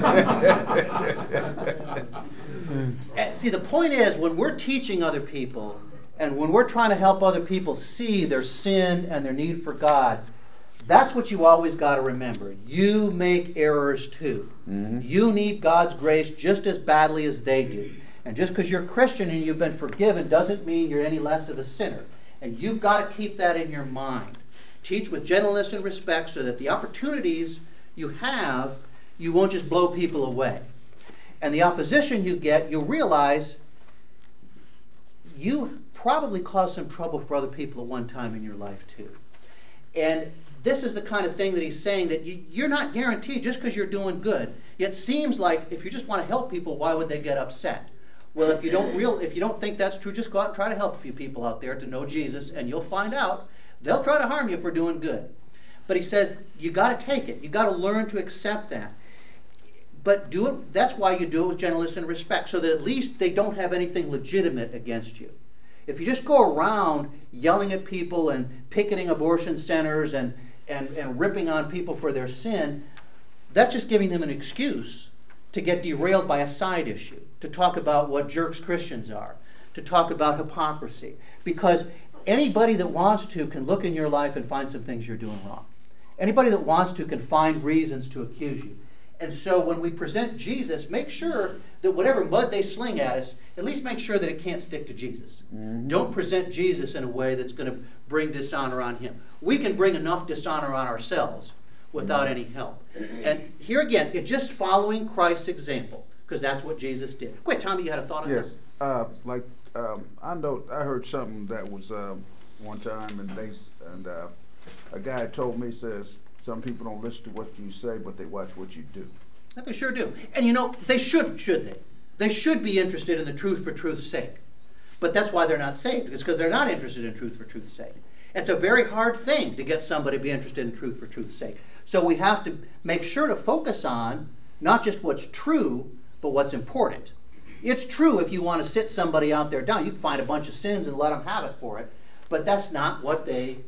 And see, the point is, when we're teaching other people and when we're trying to help other people see their sin and their need for God, that's what you always got to remember. You make errors too. Mm-hmm. You need God's grace just as badly as they do. And just because you're a Christian and you've been forgiven doesn't mean you're any less of a sinner. And you've got to keep that in your mind. Teach with gentleness and respect so that the opportunities you have, you won't just blow people away. And the opposition you get, you'll realize you probably caused some trouble for other people at one time in your life too. And this is the kind of thing that he's saying, that you're not guaranteed just because you're doing good. It seems like if you just want to help people, why would they get upset? Well, if you don't think that's true, just go out and try to help a few people out there to know Jesus, and you'll find out they'll try to harm you for doing good. But he says you got to take it. You got to learn to accept that. But do it. That's why you do it with gentleness and respect, so that at least they don't have anything legitimate against you. If you just go around yelling at people and picketing abortion centers and ripping on people for their sin, that's just giving them an excuse to get derailed by a side issue, to talk about what jerks Christians are, to talk about hypocrisy. Because anybody that wants to can look in your life and find some things you're doing wrong. Anybody that wants to can find reasons to accuse you. And so when we present Jesus, make sure that whatever mud they sling at us, at least make sure that it can't stick to Jesus. Mm-hmm. Don't present Jesus in a way that's going to bring dishonor on him. We can bring enough dishonor on ourselves without any help. And here again, it's just following Christ's example, because that's what Jesus did. Wait, Tommy, you had a thought on Yes. this? I know I heard something that was one time, and a guy told me, says, some people don't listen to what you say, but they watch what you do. They sure do. And they should they? They should be interested in the truth for truth's sake. But that's why they're not saved. It's because they're not interested in truth for truth's sake. It's a very hard thing to get somebody to be interested in truth for truth's sake. So we have to make sure to focus on not just what's true, but what's important. It's true if you want to sit somebody out there down. You can find a bunch of sins and let them have it for it. But that's not what they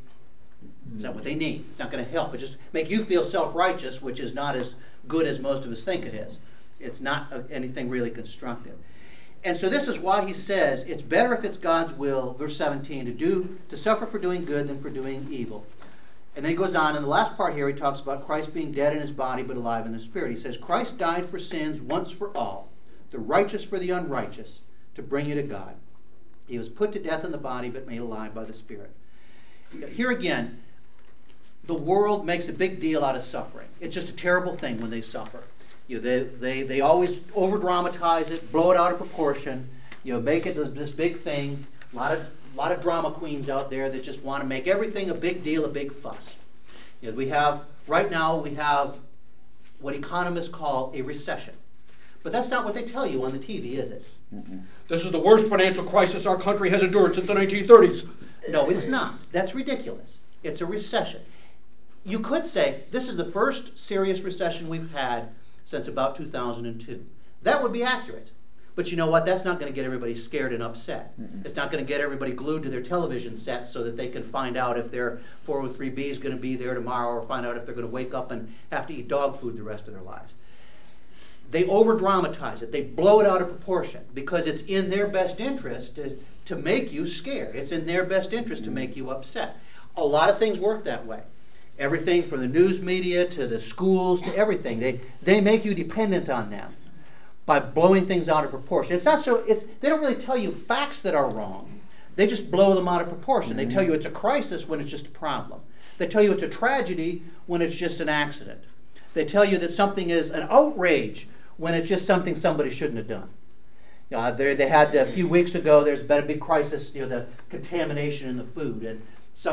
need. It's not going to help. It just make you feel self-righteous, which is not as good as most of us think it is. It's not anything really constructive. And so this is why he says it's better if it's God's will, verse 17, to suffer for doing good than for doing evil. And then he goes on, in the last part here, he talks about Christ being dead in his body but alive in the spirit. He says, Christ died for sins once for all, the righteous for the unrighteous, to bring you to God. He was put to death in the body but made alive by the Spirit. Here again, the world makes a big deal out of suffering. It's just a terrible thing when they suffer. They always over-dramatize it, blow it out of proportion, make it this big thing. A lot of drama queens out there that just want to make everything a big deal, a big fuss. Right now we have what economists call a recession. But that's not what they tell you on the TV, is it? This is the worst financial crisis our country has endured since the 1930s. No, it's not. That's ridiculous. It's a recession. You could say this is the first serious recession we've had since about 2002. That would be accurate. But you know what? That's not going to get everybody scared and upset. It's not going to get everybody glued to their television sets so that they can find out if their 403B is going to be there tomorrow, or find out if they're going to wake up and have to eat dog food the rest of their lives. They over-dramatize it. They blow it out of proportion because it's in their best interest to make you scared. It's in their best interest to make you upset. A lot of things work that way. Everything from the news media to the schools to everything. They make you dependent on them by blowing things out of proportion. It's not so. They don't really tell you facts that are wrong. They just blow them out of proportion. They tell you it's a crisis when it's just a problem. They tell you it's a tragedy when it's just an accident. They tell you that something is an outrage when it's just something somebody shouldn't have done. They had a few weeks ago. There's been a big crisis. The contamination in the food, and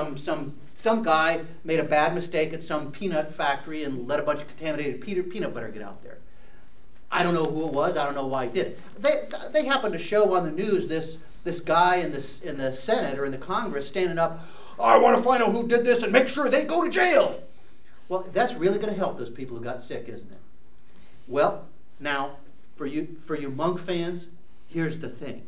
some guy made a bad mistake at some peanut factory and let a bunch of contaminated peanut butter get out there. I don't know who it was. I don't know why he did it. They happened to show on the news this guy in the Senate or in the Congress standing up. I want to find out who did this and make sure they go to jail. Well, that's really going to help those people who got sick, isn't it? Well, now for you Monk fans, here's the thing.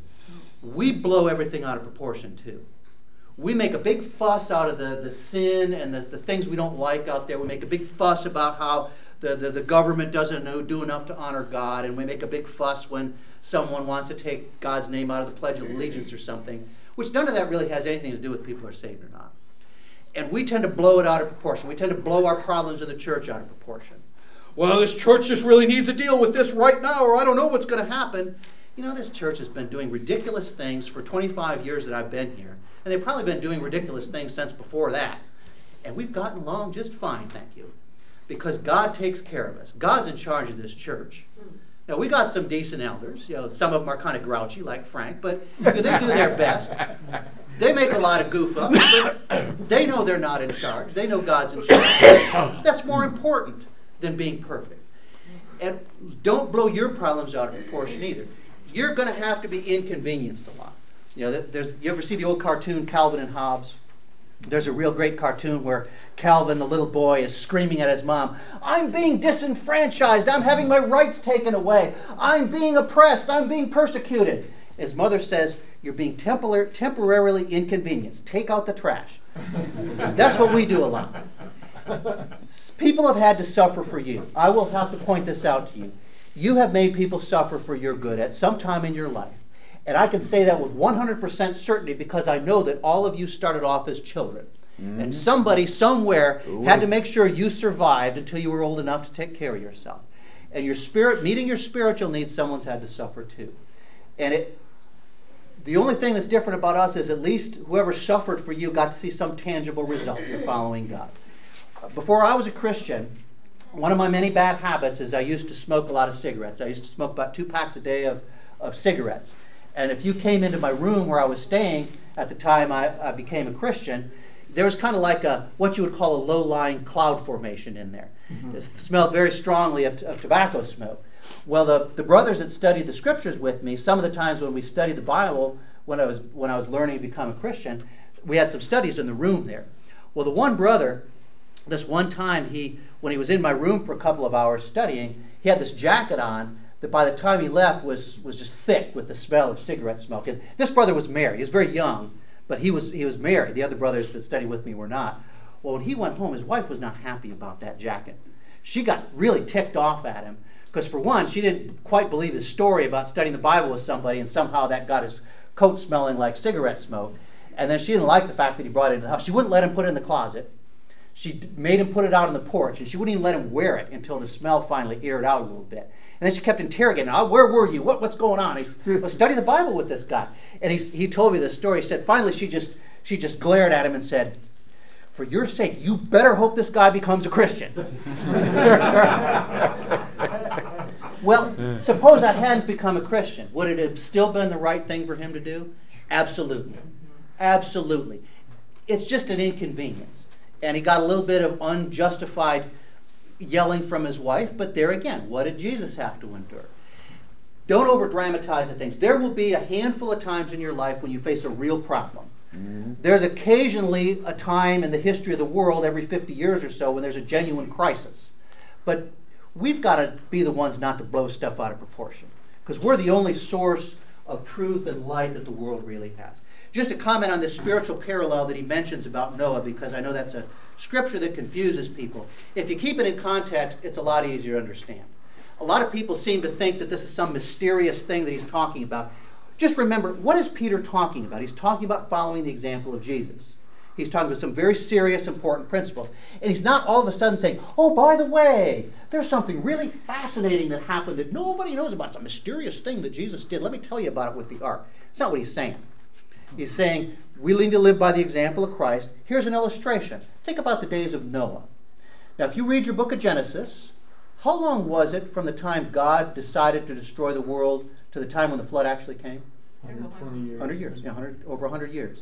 We blow everything out of proportion too. We make a big fuss out of the sin and the things we don't like out there. We make a big fuss about how the government doesn't do enough to honor God, and we make a big fuss when someone wants to take God's name out of the Pledge of Allegiance or something, which none of that really has anything to do with people are saved or not. And we tend to blow it out of proportion. We tend to blow our problems in the church out of proportion. Well, this church just really needs to deal with this right now, or I don't know what's going to happen. This church has been doing ridiculous things for 25 years that I've been here, and they've probably been doing ridiculous things since before that. And we've gotten along just fine, thank you. Because God takes care of us. God's in charge of this church. Now, we got some decent elders. Some of them are kind of grouchy, like Frank, but they do their best. They make a lot of goof ups, but they know they're not in charge. They know God's in charge. That's more important than being perfect. And don't blow your problems out of proportion either. You're going to have to be inconvenienced a lot. You ever see the old cartoon Calvin and Hobbes? There's a real great cartoon where Calvin, the little boy, is screaming at his mom, I'm being disenfranchised, I'm having my rights taken away, I'm being oppressed, I'm being persecuted. His mother says, you're being temporarily inconvenienced. Take out the trash. That's what we do a lot. People have had to suffer for you. I will have to point this out to you. You have made people suffer for your good at some time in your life. And I can say that with 100% certainty because I know that all of you started off as children. And somebody somewhere had to make sure you survived until you were old enough to take care of yourself. And meeting your spiritual needs, someone's had to suffer too. And the only thing that's different about us is at least whoever suffered for you got to see some tangible result. You're following God. Before I was a Christian, one of my many bad habits is I used to smoke a lot of cigarettes. I used to smoke about 2 packs a day of cigarettes. And if you came into my room where I was staying at the time I became a Christian, there was kind of like what you would call a low-lying cloud formation in there. It smelled very strongly of tobacco smoke. Well, the brothers that studied the scriptures with me, some of the times when we studied the Bible, when I was learning to become a Christian, we had some studies in the room there. Well, the one brother, this one time, when he was in my room for a couple of hours studying, he had this jacket on that by the time he left was just thick with the smell of cigarette smoke. And this brother was married. He was very young, but he was married. The other brothers that studied with me were not. Well, when he went home, his wife was not happy about that jacket. She got really ticked off at him because, for one, she didn't quite believe his story about studying the Bible with somebody and somehow that got his coat smelling like cigarette smoke. And then she didn't like the fact that he brought it into the house. She wouldn't let him put it in the closet. She made him put it out on the porch, and she wouldn't even let him wear it until the smell finally aired out a little bit. And then she kept interrogating him. Where were you? What's going on? He's study the Bible with this guy. And he told me this story. He said finally she just glared at him and said, for your sake, you better hope this guy becomes a Christian. Well, suppose I hadn't become a Christian. Would it have still been the right thing for him to do? Absolutely. Absolutely. It's just an inconvenience. And he got a little bit of unjustified yelling from his wife, but there again, what did Jesus have to endure? Don't over dramatize the things. There will be a handful of times in your life when you face a real problem. There's occasionally a time in the history of the world, every 50 years or so, when there's a genuine crisis. But we've got to be the ones not to blow stuff out of proportion, because we're the only source of truth and light that the world really has. Just to comment on this spiritual parallel that he mentions about Noah, because I know that's a scripture that confuses people. If you keep it in context, it's a lot easier to understand. A lot of people seem to think that this is some mysterious thing that he's talking about. Just remember, what is Peter talking about? He's talking about following the example of Jesus. He's talking about some very serious, important principles. And he's not all of a sudden saying, oh, by the way, there's something really fascinating that happened that nobody knows about. It's a mysterious thing that Jesus did. Let me tell you about it with the ark. That's not what he's saying. He's saying, we need to live by the example of Christ. Here's an illustration. Think about the days of Noah. Now, if you read your book of Genesis, how long was it from the time God decided to destroy the world to the time when the flood actually came? 120 years. 100 years. Yeah, over 100 years.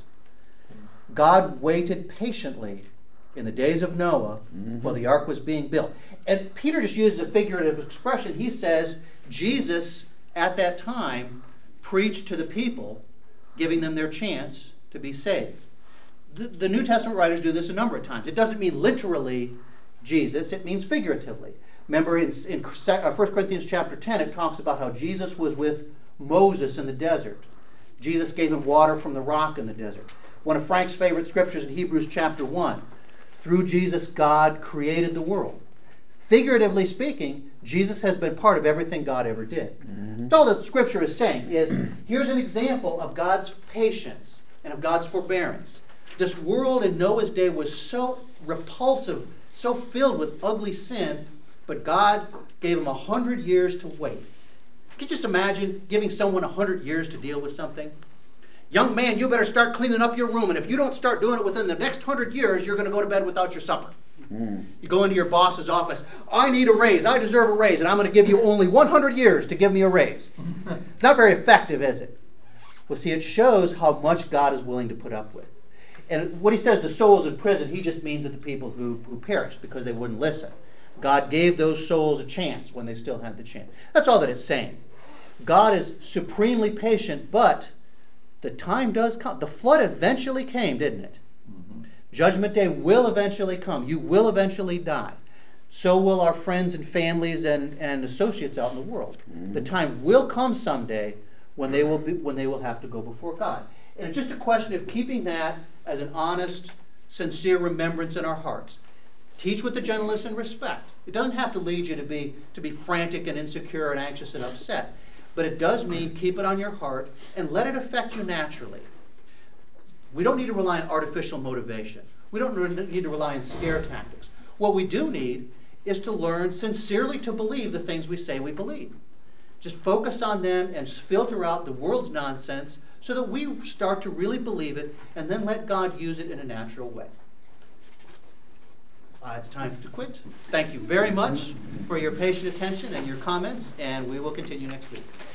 God waited patiently in the days of Noah while the ark was being built. And Peter just uses a figurative expression. He says Jesus, at that time, preached to the people, giving them their chance to be saved. The New Testament writers do this a number of times. It doesn't mean literally Jesus, it means figuratively. Remember in 1 Corinthians chapter 10, it talks about how Jesus was with Moses in the desert. Jesus gave him water from the rock in the desert. One of Frank's favorite scriptures in Hebrews chapter 1, through Jesus, God created the world. Figuratively speaking, Jesus has been part of everything God ever did. All that Scripture is saying is, here's an example of God's patience and of God's forbearance. This world in Noah's day was so repulsive, so filled with ugly sin, but God gave him 100 years to wait. Can you just imagine giving someone 100 years to deal with something? Young man, you better start cleaning up your room, and if you don't start doing it within the next 100 years, you're going to go to bed without your supper. You go into your boss's office, I need a raise, I deserve a raise, and I'm going to give you only 100 years to give me a raise. Not very effective, is it? Well, see, it shows how much God is willing to put up with. And what he says, the souls in prison, he just means that the people who perished because they wouldn't listen. God gave those souls a chance when they still had the chance. That's all that it's saying. God is supremely patient, but the time does come. The flood eventually came, didn't it? Judgment Day will eventually come. You will eventually die. So will our friends and families and associates out in the world. The time will come someday when they will have to go before God. And it's just a question of keeping that as an honest, sincere remembrance in our hearts. Teach with the gentleness and respect. It doesn't have to lead you to be frantic and insecure and anxious and upset. But it does mean keep it on your heart and let it affect you naturally. We don't need to rely on artificial motivation. We don't need to rely on scare tactics. What we do need is to learn sincerely to believe the things we say we believe. Just focus on them and filter out the world's nonsense so that we start to really believe it and then let God use it in a natural way. It's time to quit. Thank you very much for your patient attention and your comments, and we will continue next week.